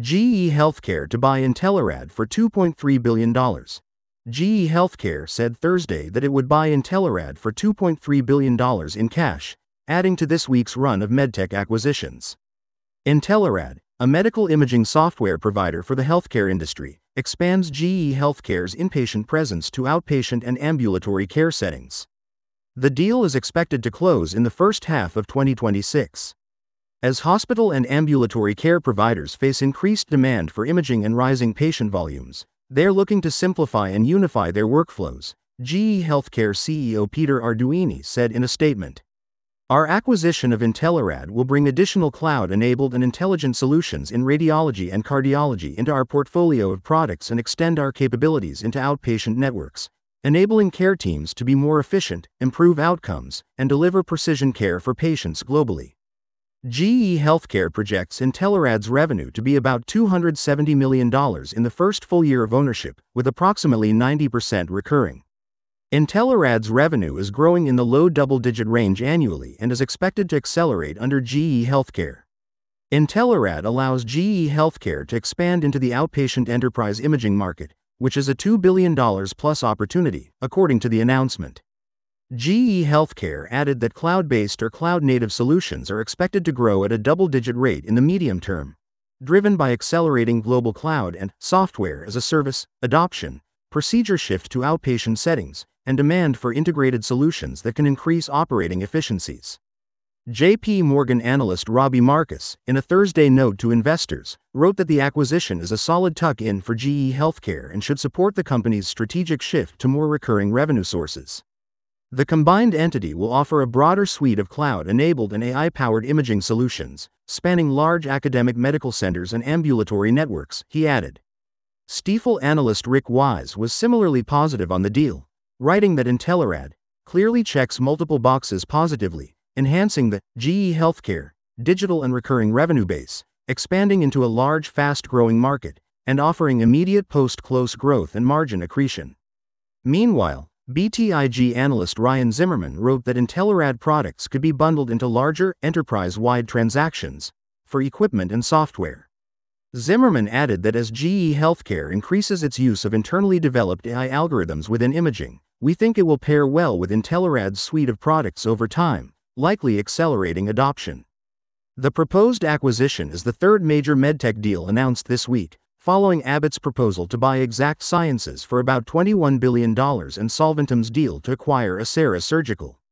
GE Healthcare to buy Intelerad for $2.3 billion. GE Healthcare said Thursday that it would buy Intelerad for $2.3 billion in cash, adding to this week's run of medtech acquisitions. Intelerad, a medical imaging software provider for the healthcare industry, expands GE Healthcare's inpatient presence to outpatient and ambulatory care settings. The deal is expected to close in the first half of 2026. As hospital and ambulatory care providers face increased demand for imaging and rising patient volumes, they're looking to simplify and unify their workflows, GE Healthcare CEO Peter Arduini said in a statement. Our acquisition of Intelerad will bring additional cloud-enabled and intelligent solutions in radiology and cardiology into our portfolio of products and extend our capabilities into outpatient networks, enabling care teams to be more efficient, improve outcomes, and deliver precision care for patients globally. GE Healthcare projects Intelerad's revenue to be about $270 million in the first full year of ownership, with approximately 90% recurring. Intelerad's revenue is growing in the low double-digit range annually and is expected to accelerate under GE Healthcare. Intelerad allows GE Healthcare to expand into the outpatient enterprise imaging market, which is a $2 billion plus opportunity, according to the announcement. GE Healthcare added that cloud-based or cloud-native solutions are expected to grow at a double-digit rate in the medium term, driven by accelerating global cloud and software as a service adoption, procedure shift to outpatient settings, and demand for integrated solutions that can increase operating efficiencies. J.P. Morgan analyst Robbie Marcus, in a Thursday note to investors, wrote that the acquisition is a solid tuck-in for GE Healthcare and should support the company's strategic shift to more recurring revenue sources. The combined entity will offer a broader suite of cloud-enabled and AI-powered imaging solutions, spanning large academic medical centers and ambulatory networks, he added. Stifel analyst Rick Wise was similarly positive on the deal, writing that Intelerad clearly checks multiple boxes positively, enhancing the GE Healthcare digital and recurring revenue base, expanding into a large, fast-growing market, and offering immediate post-close growth and margin accretion. Meanwhile, BTIG analyst Ryan Zimmerman wrote that Intelerad products could be bundled into larger, enterprise-wide transactions for equipment and software. Zimmerman added that as GE Healthcare increases its use of internally developed AI algorithms within imaging, we think it will pair well with Intelerad's suite of products over time, likely accelerating adoption. The proposed acquisition is the third major medtech deal announced this week, following Abbott's proposal to buy Exact Sciences for about $21 billion and Solventum's deal to acquire Acera Surgical.